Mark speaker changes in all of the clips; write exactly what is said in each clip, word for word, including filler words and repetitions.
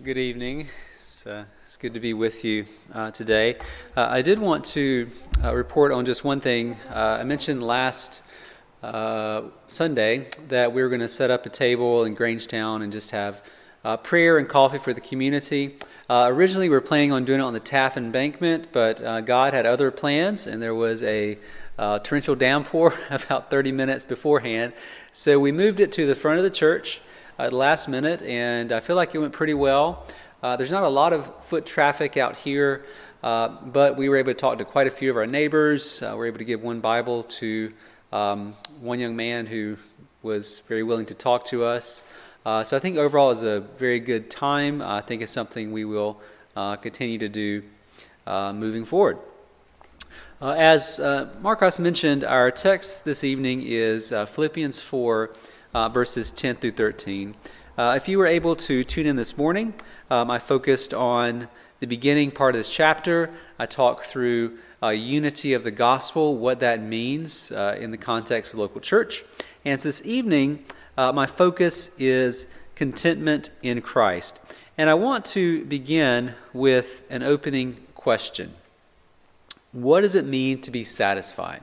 Speaker 1: Good evening. It's, uh, it's good to be with you uh, today. Uh, I did want to uh, report on just one thing. Uh, I mentioned last uh, Sunday that we were going to set up a table in Grangetown and just have uh, prayer and coffee for the community. Uh, originally, we were planning on doing it on the Taft Embankment, but uh, God had other plans, and there was a uh, torrential downpour about thirty minutes beforehand. So we moved it to the front of the church at the last minute, and I feel like it went pretty well. Uh, there's not a lot of foot traffic out here, uh, but we were able to talk to quite a few of our neighbors. Uh, we were able to give one Bible to um, one young man who was very willing to talk to us. Uh, so I think overall it was a very good time. I think it's something we will uh, continue to do uh, moving forward. Uh, as uh, Marcos mentioned, our text this evening is uh, Philippians four, Uh, verses ten through thirteen. Uh, if you were able to tune in this morning, um, I focused on the beginning part of this chapter. I talked through uh, unity of the gospel, what that means uh, in the context of local church. And so this evening, uh, my focus is contentment in Christ. And I want to begin with an opening question. What does it mean to be satisfied?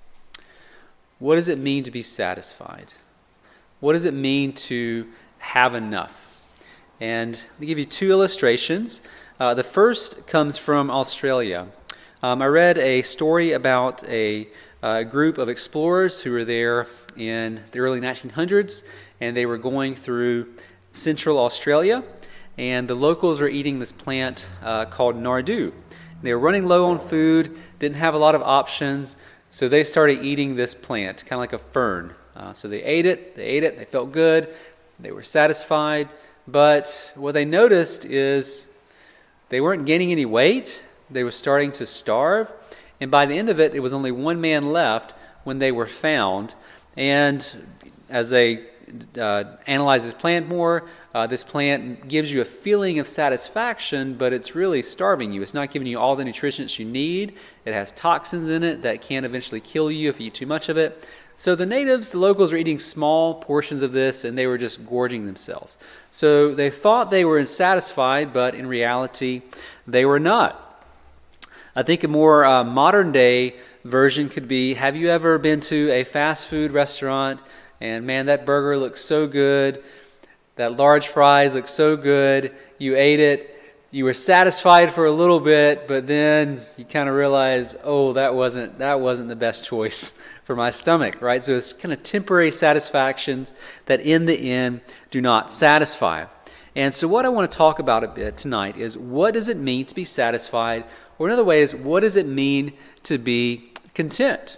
Speaker 1: What does it mean to be satisfied? What does it mean to have enough? And I'm going to give you two illustrations. Uh, the first comes from Australia. Um, I read a story about a, a group of explorers who were there in the early nineteen hundreds, and they were going through central Australia, and the locals were eating this plant uh, called nardoo. They were running low on food, didn't have a lot of options, so they started eating this plant, kind of like a fern. Uh, so they ate it, they ate it, they felt good, they were satisfied, but what they noticed is they weren't gaining any weight, they were starting to starve, and by the end of it, it was only one man left when they were found, and as they uh, analyzed this plant more, uh, this plant gives you a feeling of satisfaction, but it's really starving you. It's not giving you all the nutrients you need. It has toxins in it that can eventually kill you if you eat too much of it. So the natives, the locals, were eating small portions of this, and they were just gorging themselves. So they thought they were satisfied, but in reality, they were not. I think a more uh, modern-day version could be, have you ever been to a fast food restaurant, and man, that burger looks so good, that large fries look so good, you ate it, you were satisfied for a little bit, but then you kind of realize, oh, that wasn't that wasn't the best choice for my stomach, right? So it's kind of temporary satisfactions that in the end do not satisfy. And so what I want to talk about a bit tonight is, what does it mean to be satisfied? Or another way is, what does it mean to be content?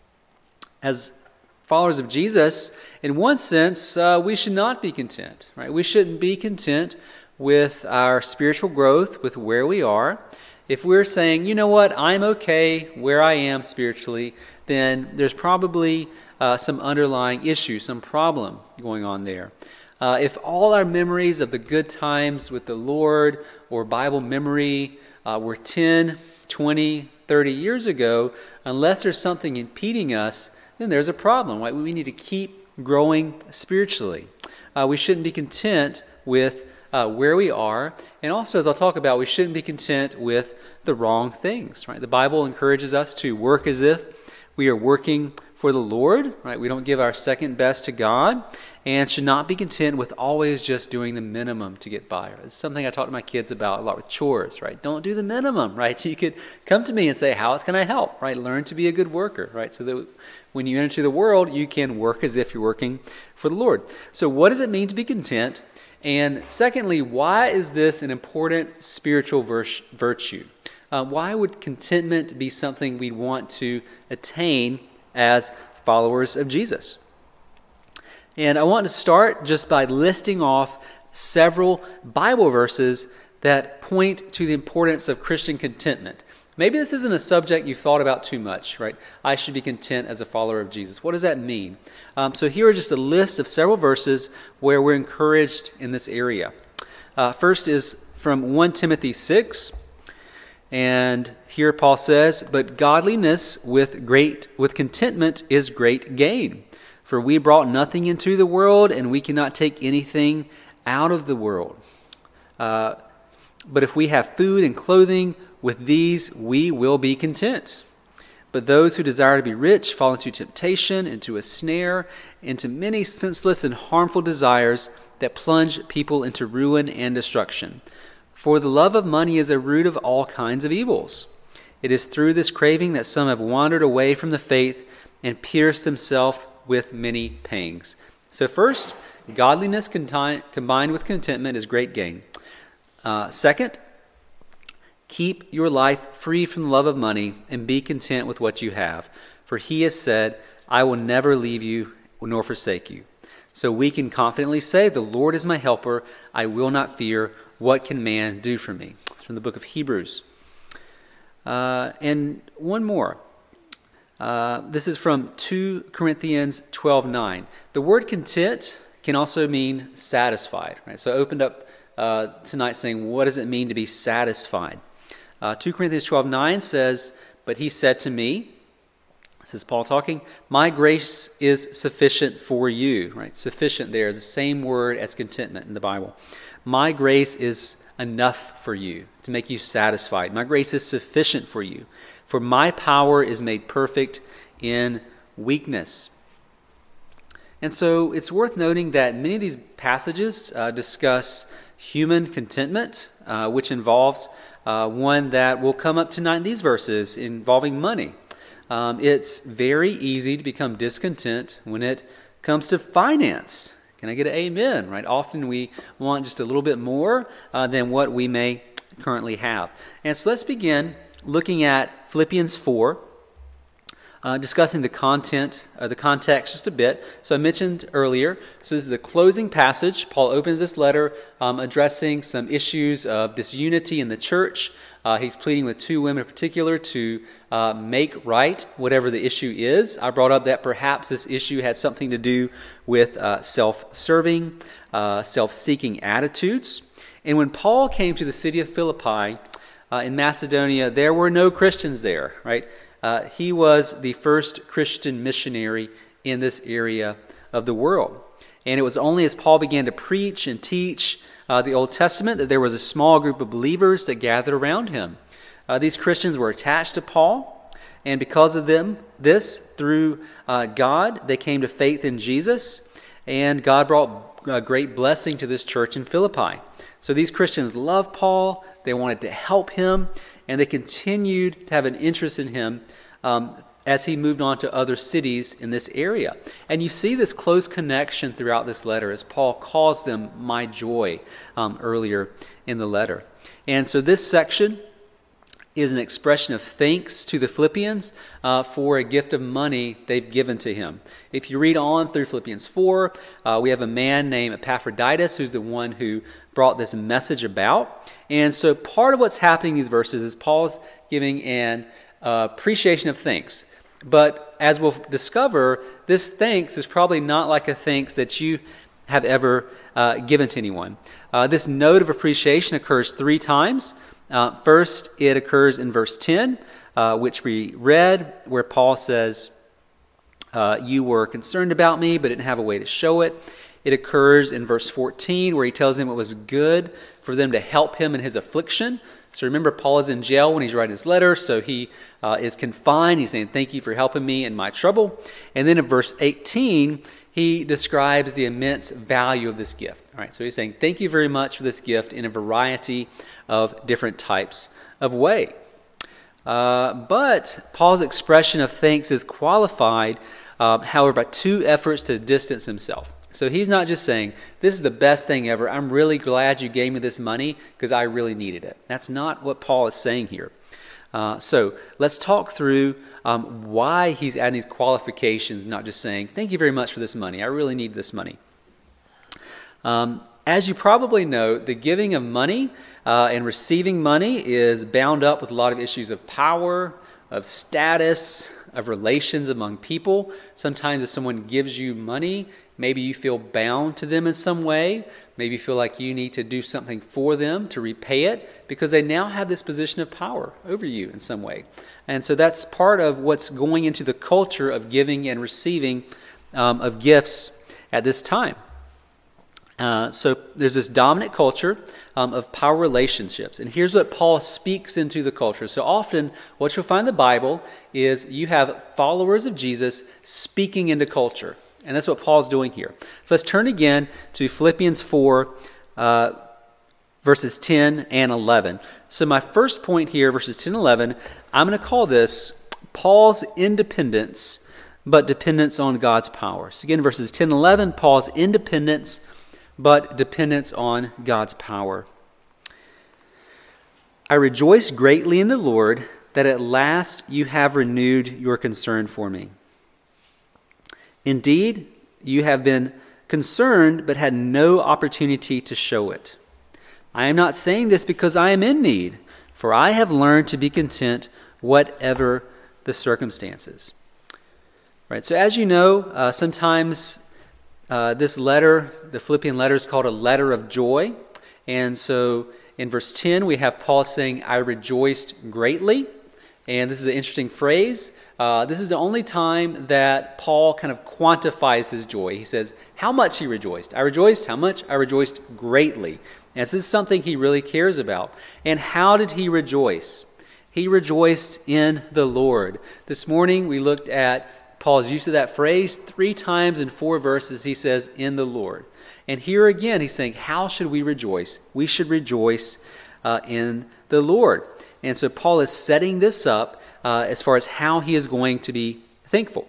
Speaker 1: As followers of Jesus, in one sense, uh, we should not be content, right? We shouldn't be content with our spiritual growth, with where we are. If we're saying, you know what, I'm okay where I am spiritually, then there's probably uh, some underlying issue, some problem going on there. Uh, if all our memories of the good times with the Lord or Bible memory uh, were ten, twenty, thirty years ago, unless there's something impeding us, then there's a problem, right? We need to keep growing spiritually. Uh, we shouldn't be content with Uh, where we are, and also, as I'll talk about, we shouldn't be content with the wrong things, right? The Bible encourages us to work as if we are working for the Lord, right? We don't give our second best to God, and should not be content with always just doing the minimum to get by. It's something I talk to my kids about a lot with chores, right? Don't do the minimum, right? You could come to me and say, how can I help, right? Learn to be a good worker, right? So that when you enter the world, you can work as if you're working for the Lord. So what does it mean to be content? And secondly, why is this an important spiritual virtue? Uh, why would contentment be something we want to attain as followers of Jesus? And I want to start just by listing off several Bible verses that point to the importance of Christian contentment. Maybe this isn't a subject you've thought about too much, right? I should be content as a follower of Jesus. What does that mean? Um, so here are just a list of several verses where we're encouraged in this area. Uh, first is from First Timothy six. And here Paul says, "But godliness with great with contentment is great gain. For we brought nothing into the world, and we cannot take anything out of the world." Uh, but if we have food and clothing, with these we will be content. But those who desire to be rich fall into temptation, into a snare, into many senseless and harmful desires that plunge people into ruin and destruction. For the love of money is a root of all kinds of evils. It is through this craving that some have wandered away from the faith and pierced themselves with many pangs. So first, godliness conti- combined with contentment is great gain. Uh, second, keep your life free from the love of money and be content with what you have. For he has said, I will never leave you nor forsake you. So we can confidently say, the Lord is my helper. I will not fear. What can man do for me? It's from the book of Hebrews. Uh, and one more. Uh, this is from Second Corinthians twelve nine. The word content can also mean satisfied. Right? So I opened up uh, tonight saying, what does it mean to be satisfied? Uh, Second Corinthians twelve nine says, but he said to me, this is Paul talking, my grace is sufficient for you. Right? Sufficient there is the same word as contentment in the Bible. My grace is enough for you, to make you satisfied. My grace is sufficient for you. For my power is made perfect in weakness. And so it's worth noting that many of these passages uh, discuss human contentment, uh, which involves uh, one that will come up tonight in these verses involving money. Um, it's very easy to become discontent when it comes to finance. Can I get an amen? Right? Often we want just a little bit more uh, than what we may currently have. And so let's begin looking at Philippians four, uh, discussing the content, or the context just a bit. So I mentioned earlier, so this is the closing passage. Paul opens this letter um, addressing some issues of disunity in the church. Uh, he's pleading with two women in particular to uh, make right whatever the issue is. I brought up that perhaps this issue had something to do with uh, self-serving, uh, self-seeking attitudes. And when Paul came to the city of Philippi uh, in Macedonia, there were no Christians there, right? Uh, he was the first Christian missionary in this area of the world. And it was only as Paul began to preach and teach uh, the Old Testament that there was a small group of believers that gathered around him. Uh, these Christians were attached to Paul, and because of them, this, through uh, God, they came to faith in Jesus, and God brought a great blessing to this church in Philippi. So these Christians loved Paul, they wanted to help him, and they continued to have an interest in him um, as he moved on to other cities in this area. And you see this close connection throughout this letter as Paul calls them my joy um, earlier in the letter. And so this section is an expression of thanks to the Philippians uh, for a gift of money they've given to him. If you read on through Philippians four, uh, we have a man named Epaphroditus who's the one who brought this message about. And so part of what's happening in these verses is Paul's giving an uh, appreciation of thanks. But as we'll discover, this thanks is probably not like a thanks that you have ever uh, given to anyone. Uh, this note of appreciation occurs three times. Uh, first, it occurs in verse ten, uh, which we read, where Paul says, uh, you were concerned about me, but didn't have a way to show it. It occurs in verse fourteen, where he tells them it was good for them to help him in his affliction. So remember, Paul is in jail when he's writing his letter, so he uh, is confined. He's saying, thank you for helping me in my trouble. And then in verse eighteen, he describes the immense value of this gift. All right, so he's saying, thank you very much for this gift in a variety of different types of way. Uh, but Paul's expression of thanks is qualified, uh, however, by two efforts to distance himself. So he's not just saying, this is the best thing ever. I'm really glad you gave me this money because I really needed it. That's not what Paul is saying here. Uh, so let's talk through um, why he's adding these qualifications, not just saying, thank you very much for this money. I really need this money. Um, as you probably know, the giving of money uh, and receiving money is bound up with a lot of issues of power, of status, of relations among people. Sometimes if someone gives you money, maybe you feel bound to them in some way. Maybe you feel like you need to do something for them to repay it because they now have this position of power over you in some way. And so that's part of what's going into the culture of giving and receiving um, of gifts at this time. Uh, so there's this dominant culture um, of power relationships. And here's what Paul speaks into the culture. So often what you'll find in the Bible is you have followers of Jesus speaking into culture. And that's what Paul's doing here. So let's turn again to Philippians four, uh, verses ten and eleven. So my first point here, verses ten and eleven, I'm going to call this Paul's independence, but dependence on God's power. So again, verses ten and eleven, Paul's independence, but dependence on God's power. I rejoice greatly in the Lord that at last you have renewed your concern for me. Indeed, you have been concerned but had no opportunity to show it. I am not saying this because I am in need, for I have learned to be content whatever the circumstances. Right. So as you know, uh, sometimes Uh, this letter, the Philippian letter, is called a letter of joy. And so in verse ten, we have Paul saying, I rejoiced greatly. And this is an interesting phrase. Uh, this is the only time that Paul kind of quantifies his joy. He says how much he rejoiced. I rejoiced. How much? I rejoiced greatly. And this is something he really cares about. And how did he rejoice? He rejoiced in the Lord. This morning we looked at Paul's use of that phrase three times in four verses. He says, in the Lord. And here again, he's saying, how should we rejoice? We should rejoice uh, in the Lord. And so Paul is setting this up uh, as far as how he is going to be thankful.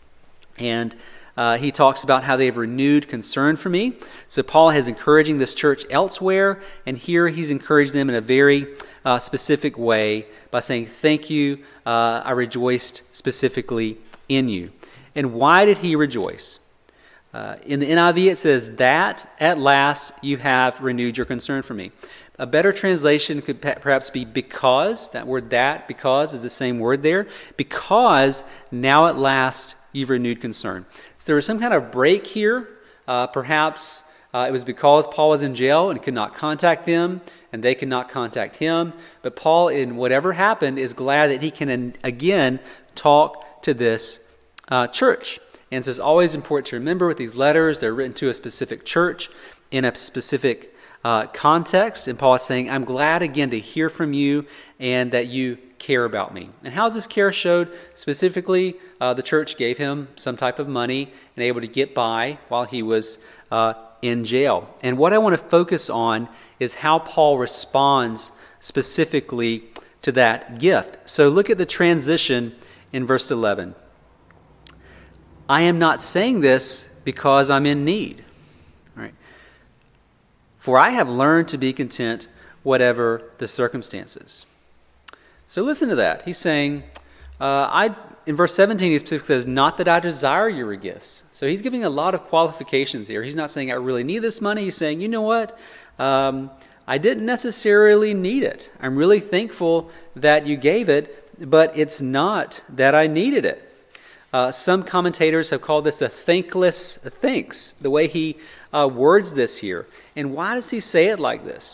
Speaker 1: And uh, he talks about how they have renewed concern for me. So Paul is encouraging this church elsewhere, and here he's encouraged them in a very uh, specific way by saying, thank you, uh, I rejoiced specifically in you. And why did he rejoice? Uh, in the N I V it says that at last you have renewed your concern for me. A better translation could perhaps be because. That word that, because, is the same word there. Because now at last you've renewed concern. So there was some kind of break here. Uh, perhaps uh, it was because Paul was in jail and could not contact them, and they could not contact him. But Paul, in whatever happened, is glad that he can again talk to this uh, church. And so it's always important to remember with these letters, they're written to a specific church in a specific uh, context. And Paul is saying, I'm glad again to hear from you and that you care about me. And how is this care showed? Specifically, uh, the church gave him some type of money and able to get by while he was uh, in jail. And what I want to focus on is how Paul responds specifically to that gift. So look at the transition in verse eleven. I am not saying this because I'm in need. All right. For I have learned to be content whatever the circumstances. So listen to that. He's saying, uh, I in verse seventeen, he specifically says, not that I desire your gifts. So he's giving a lot of qualifications here. He's not saying I really need this money. He's saying, you know what? Um, I didn't necessarily need it. I'm really thankful that you gave it, but it's not that I needed it. Uh, some commentators have called this a thankless thanks, the way he uh, words this here. And why does he say it like this?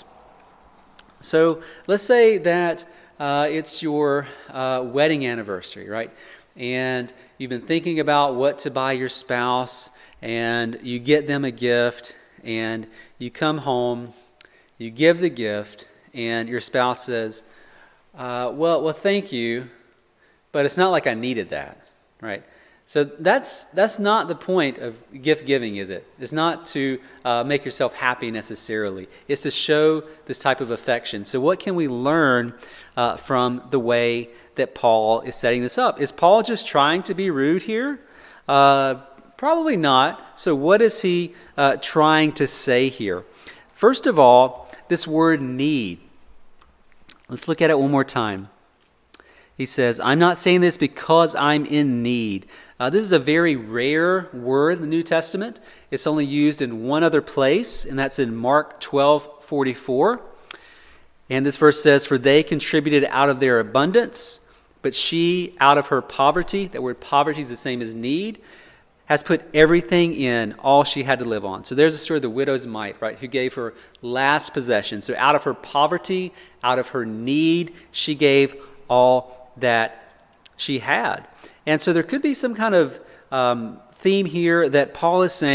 Speaker 1: So let's say that uh, it's your uh, wedding anniversary, right? And you've been thinking about what to buy your spouse, and you get them a gift, and you come home, you give the gift, and your spouse says, uh, well, well, thank you, but it's not like I needed that, right? So that's that's not the point of gift giving, is it? It's not to uh, make yourself happy necessarily. It's to show this type of affection. So what can we learn uh, from the way that Paul is setting this up? Is Paul just trying to be rude here? Uh, probably not. So what is he uh, trying to say here? First of all, this word need. Let's look at it one more time. He says, I'm not saying this because I'm in need. Uh, this is a very rare word in the New Testament. It's only used in one other place, and that's in Mark twelve forty-four. And this verse says, for they contributed out of their abundance, but she out of her poverty, that word poverty is the same as need, has put everything in, all she had to live on. So there's a story of the widow's mite, right, who gave her last possession. So out of her poverty, out of her need, she gave all that she had. And so there could be some kind of um, theme here that Paul is saying,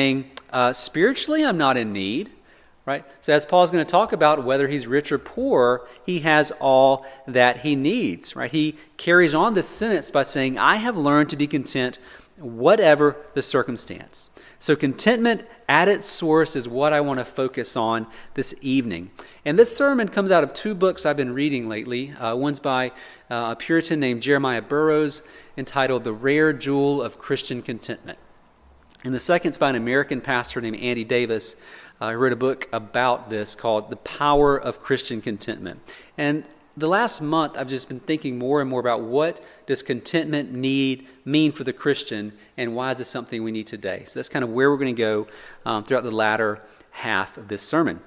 Speaker 1: uh, spiritually I'm not in need, right? So as Paul's going to talk about, whether he's rich or poor, he has all that he needs, right? He carries on this sentence by saying, I have learned to be content whatever the circumstance. So contentment at its source is what I want to focus on this evening. And this sermon comes out of two books I've been reading lately. Uh, one's by uh, a Puritan named Jeremiah Burroughs, entitled The Rare Jewel of Christian Contentment. And the second's by an American pastor named Andy Davis, uh, who wrote a book about this called The Power of Christian Contentment. And the last month, I've just been thinking more and more about what does contentment need mean for the Christian, and why is this something we need today? So that's kind of where we're going to go um, throughout the latter half of this sermon.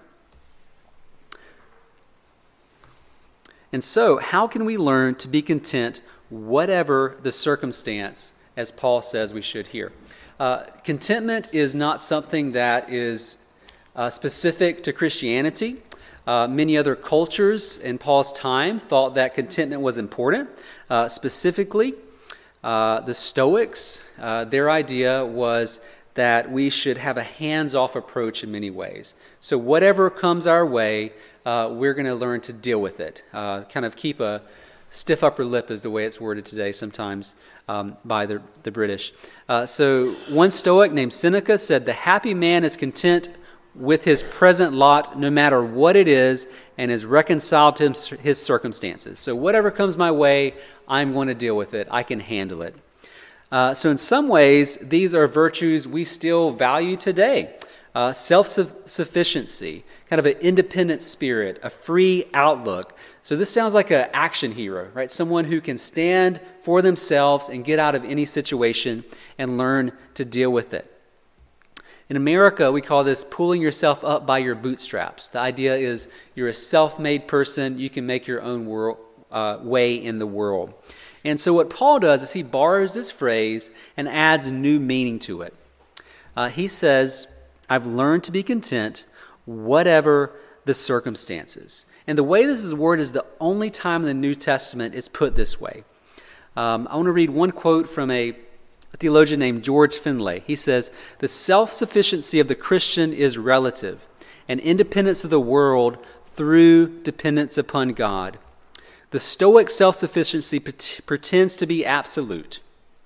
Speaker 1: And so, how can we learn to be content whatever the circumstance, as Paul says we should here? Uh, contentment is not something that is uh, specific to Christianity. Uh, many other cultures in Paul's time thought that contentment was important. Uh, specifically, uh, the Stoics, uh, their idea was that we should have a hands-off approach in many ways. So whatever comes our way, uh, we're going to learn to deal with it. Uh, kind of keep a stiff upper lip is the way it's worded today sometimes um, by the, the British. Uh, so one Stoic named Seneca said, the happy man is content with his present lot, no matter what it is, and is reconciled to his circumstances. So whatever comes my way, I'm going to deal with it. I can handle it. Uh, so in some ways, these are virtues we still value today. Uh, self-sufficiency, kind of an independent spirit, a free outlook. So this sounds like an action hero, right? Someone who can stand for themselves and get out of any situation and learn to deal with it. In America, we call this pulling yourself up by your bootstraps. The idea is you're a self-made person. You can make your own world, uh, way in the world. And so what Paul does is he borrows this phrase and adds new meaning to it. Uh, he says, I've learned to be content whatever the circumstances. And the way this is worded is the only time in the New Testament it's put this way. Um, I want to read one quote from a A theologian named George Finlay. He says, the self-sufficiency of the Christian is relative, and independence of the world through dependence upon God. The Stoic self-sufficiency pretends to be absolute.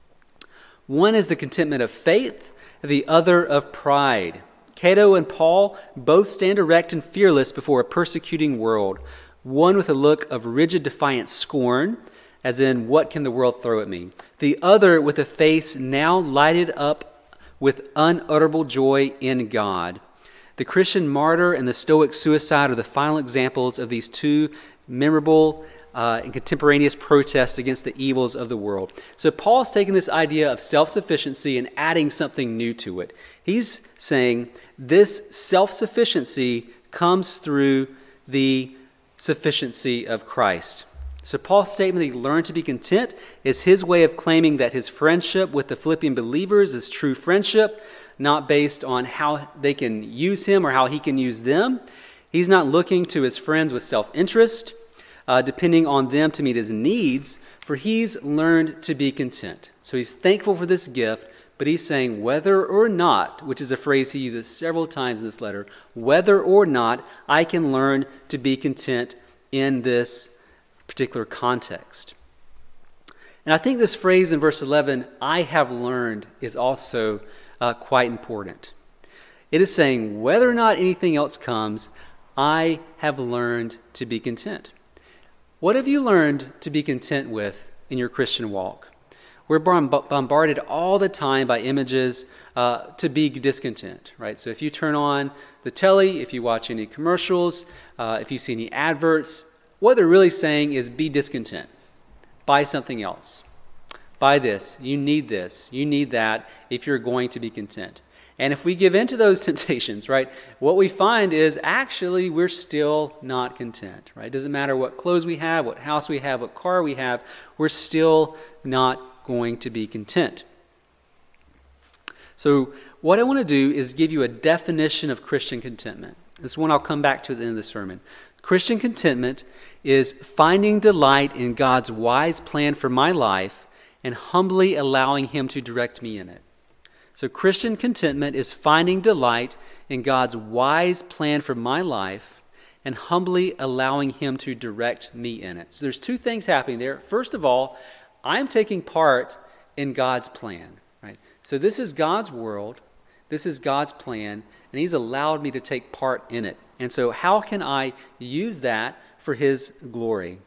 Speaker 1: One is the contentment of faith, the other of pride. Cato and Paul both stand erect and fearless before a persecuting world, one with a look of rigid defiant scorn, as in, what can the world throw at me? The other with a face now lighted up with unutterable joy in God. The Christian martyr and the Stoic suicide are the final examples of these two memorable uh, and contemporaneous protests against the evils of the world. So Paul's taking this idea of self-sufficiency and adding something new to it. He's saying this self-sufficiency comes through the sufficiency of Christ. So Paul's statement that he learned to be content is his way of claiming that his friendship with the Philippian believers is true friendship, not based on how they can use him or how he can use them. He's not looking to his friends with self-interest, uh, depending on them to meet his needs, for he's learned to be content. So he's thankful for this gift, but he's saying whether or not, which is a phrase he uses several times in this letter, whether or not I can learn to be content in this particular context. And I think this phrase in verse eleven, I have learned, is also uh, quite important. It is saying whether or not anything else comes, I have learned to be content. What have you learned to be content with in your Christian walk? We're bombarded all the time by images uh, to be discontent, right? So if you turn on the telly, if you watch any commercials, uh, if you see any adverts, what they're really saying is be discontent. Buy something else. Buy this. You need this. You need that if you're going to be content. And if we give in to those temptations, right, what we find is actually we're still not content, right? It doesn't matter what clothes we have, what house we have, what car we have, we're still not going to be content. So what I want to do is give you a definition of Christian contentment. This one I'll come back to at the end of the sermon. Christian contentment is finding delight in God's wise plan for my life and humbly allowing him to direct me in it. So Christian contentment is finding delight in God's wise plan for my life and humbly allowing him to direct me in it. So there's two things happening there. First of all, I'm taking part in God's plan, right? So this is God's world. This is God's plan, and he's allowed me to take part in it. And so how can I use that for his glory?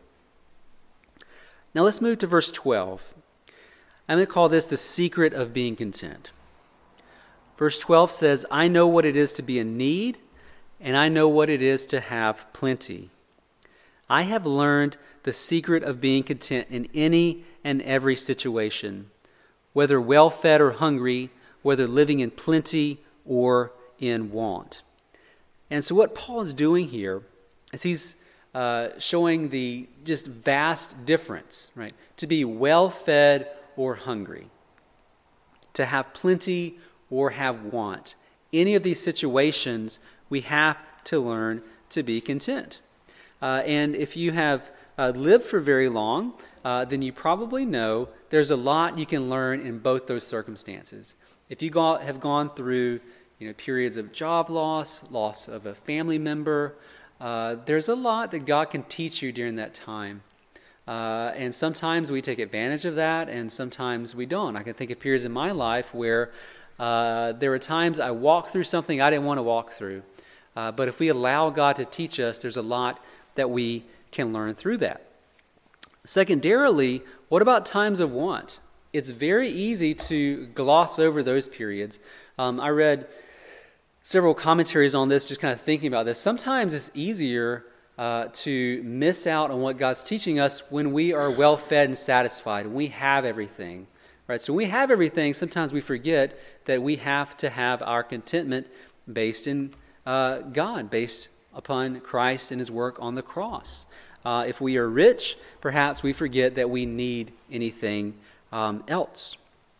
Speaker 1: Now let's move to verse twelve. I'm going to call this the secret of being content. Verse twelve says, I know what it is to be in need, and I know what it is to have plenty. I have learned the secret of being content in any and every situation, whether well-fed or hungry, whether living in plenty or in want. And so what Paul is doing here is he's uh, showing the just vast difference, right? To be well-fed or hungry, to have plenty or have want. Any of these situations, we have to learn to be content. Uh, and if you have uh, lived for very long, uh, then you probably know there's a lot you can learn in both those circumstances. If you go, have gone through you know, periods of job loss, loss of a family member, uh, there's a lot that God can teach you during that time. Uh, and sometimes we take advantage of that, and sometimes we don't. I can think of periods in my life where uh, there were times I walked through something I didn't want to walk through. Uh, but if we allow God to teach us, there's a lot that we can learn through that. Secondarily, what about times of want? It's very easy to gloss over those periods. Um, I read several commentaries on this, just kind of thinking about this. Sometimes it's easier uh, to miss out on what God's teaching us when we are well-fed and satisfied, when we have everything. Right? So when we have everything, sometimes we forget that we have to have our contentment based in uh, God, based upon Christ and his work on the cross. Uh, if we are rich, perhaps we forget that we need anything um, else.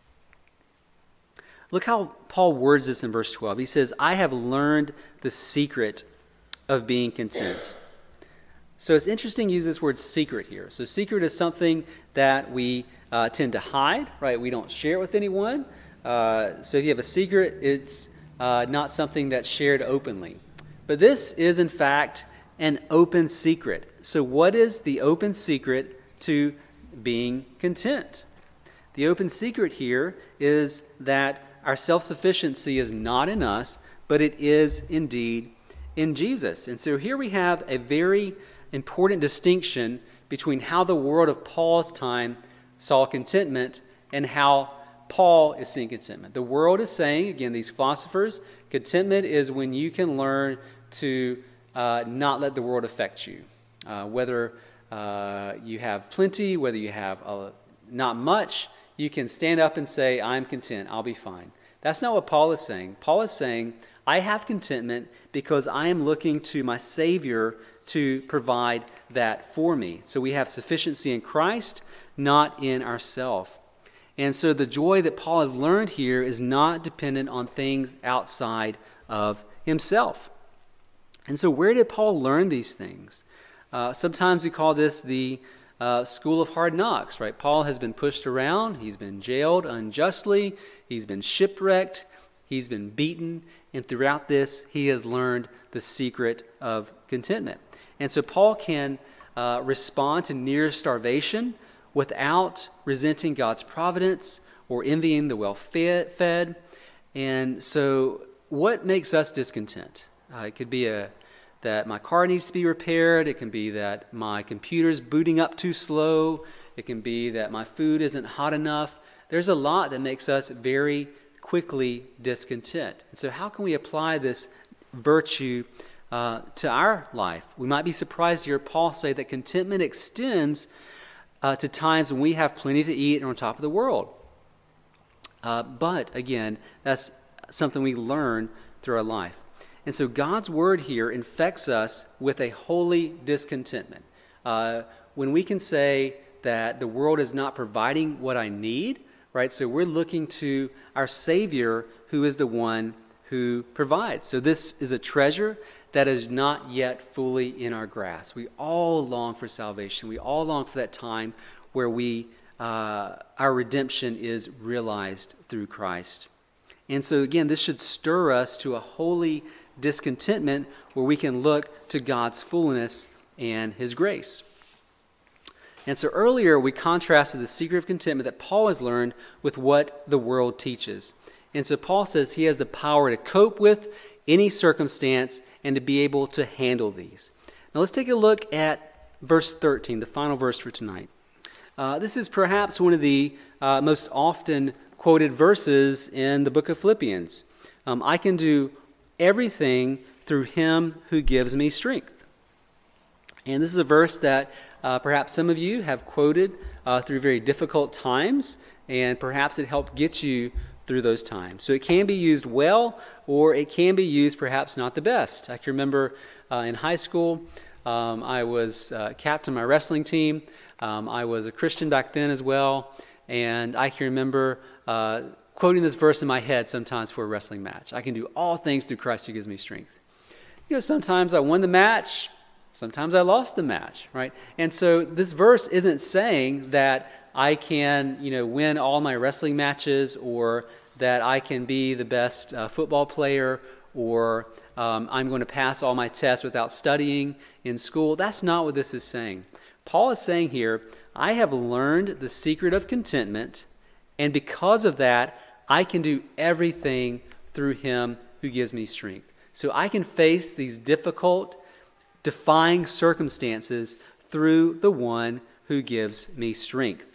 Speaker 1: Look how Paul words this in verse twelve. He says, I have learned the secret of being content. So it's interesting to use this word secret here. So secret is something that we uh, tend to hide, right? We don't share it with anyone. Uh, so if you have a secret, it's uh, not something that's shared openly. But this is, in fact, an open secret. So what is the open secret to being content? The open secret here is that our self-sufficiency is not in us, but it is indeed in Jesus. And so here we have a very important distinction between how the world of Paul's time saw contentment and how Paul is seeing contentment. The world is saying, again, these philosophers, contentment is when you can learn to uh, not let the world affect you. Uh, whether uh, you have plenty, whether you have uh, not much, you can stand up and say, I'm content, I'll be fine. That's not what Paul is saying. Paul is saying, I have contentment because I am looking to my Savior to provide that for me. So we have sufficiency in Christ, not in ourselves. And so the joy that Paul has learned here is not dependent on things outside of himself. And so where did Paul learn these things? Uh, sometimes we call this the uh, school of hard knocks, right? Paul has been pushed around. He's been jailed unjustly. He's been shipwrecked. He's been beaten. And throughout this, he has learned the secret of contentment. And so Paul can uh, respond to near starvation without resenting God's providence or envying the well-fed. And so what makes us discontent? Uh, it could be a that my car needs to be repaired. It can be that my computer's booting up too slow. It can be that my food isn't hot enough. There's a lot that makes us very quickly discontent. And so how can we apply this virtue uh, to our life? We might be surprised to hear Paul say that contentment extends uh, to times when we have plenty to eat and we're on top of the world. Uh, but again, that's something we learn through our life. And so God's word here infects us with a holy discontentment. Uh, when we can say that the world is not providing what I need, right? So we're looking to our Savior who is the one who provides. So this is a treasure that is not yet fully in our grasp. We all long for salvation. We all long for that time where we uh, our redemption is realized through Christ. And so again, this should stir us to a holy discontentment where we can look to God's fullness and His grace. And so earlier we contrasted the secret of contentment that Paul has learned with what the world teaches. And so Paul says he has the power to cope with any circumstance and to be able to handle these. Now let's take a look at verse thirteen, the final verse for tonight. Uh, this is perhaps one of the uh, most often quoted verses in the book of Philippians. Um, I can do everything through Him who gives me strength. And this is a verse that uh, perhaps some of you have quoted uh, through very difficult times, and perhaps it helped get you through those times. So it can be used well, or it can be used perhaps not the best. I can remember uh, in high school, um, I was uh, captain of my wrestling team. Um, I was a Christian back then as well, and I can remember uh, quoting this verse in my head sometimes for a wrestling match. I can do all things through Christ who gives me strength. You know, sometimes I won the match. Sometimes I lost the match, right? And so this verse isn't saying that I can, you know, win all my wrestling matches, or that I can be the best uh, football player, or um, I'm going to pass all my tests without studying in school. That's not what this is saying. Paul is saying here, I have learned the secret of contentment, and because of that, I can do everything through Him who gives me strength. So I can face these difficult, defying circumstances through the one who gives me strength.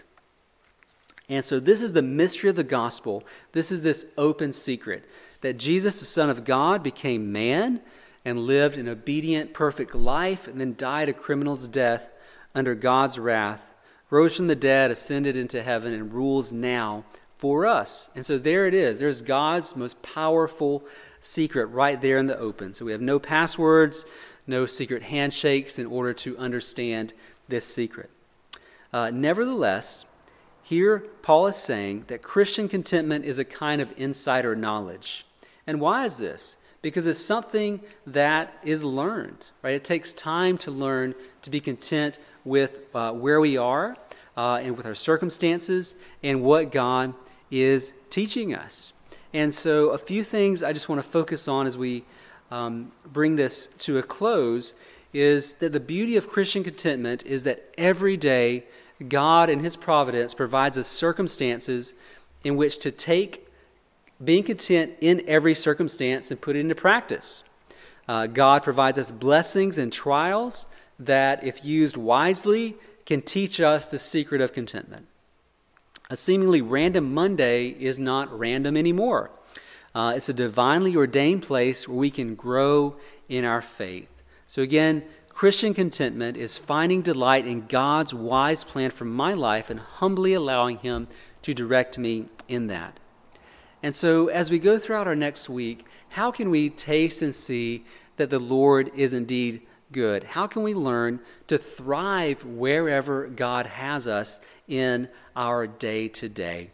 Speaker 1: And so this is the mystery of the gospel. This is this open secret that Jesus, the Son of God, became man and lived an obedient, perfect life, and then died a criminal's death under God's wrath, rose from the dead, ascended into heaven, and rules now for us. And so there it is. There's God's most powerful secret right there in the open. So we have no passwords, no secret handshakes in order to understand this secret. Uh, nevertheless, here Paul is saying that Christian contentment is a kind of insider knowledge. And why is this? Because it's something that is learned, right? It takes time to learn to be content with uh, where we are uh, and with our circumstances and what God is teaching us. And so a few things I just want to focus on as we um, bring this to a close is that the beauty of Christian contentment is that every day God in His providence provides us circumstances in which to take being content in every circumstance and put it into practice. Uh, God provides us blessings and trials that, if used wisely, can teach us the secret of contentment. A seemingly random Monday is not random anymore. Uh, it's a divinely ordained place where we can grow in our faith. So again, Christian contentment is finding delight in God's wise plan for my life and humbly allowing Him to direct me in that. And so as we go throughout our next week, how can we taste and see that the Lord is indeed good? How can we learn to thrive wherever God has us in our day-to-day?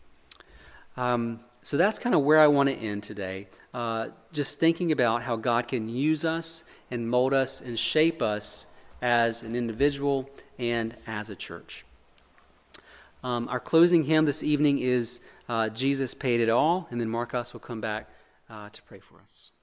Speaker 1: Um, so that's kind of where I want to end today. Uh, just thinking about how God can use us and mold us and shape us as an individual and as a church. Um, our closing hymn this evening is uh, Jesus Paid It All, and then Marcos will come back uh, to pray for us.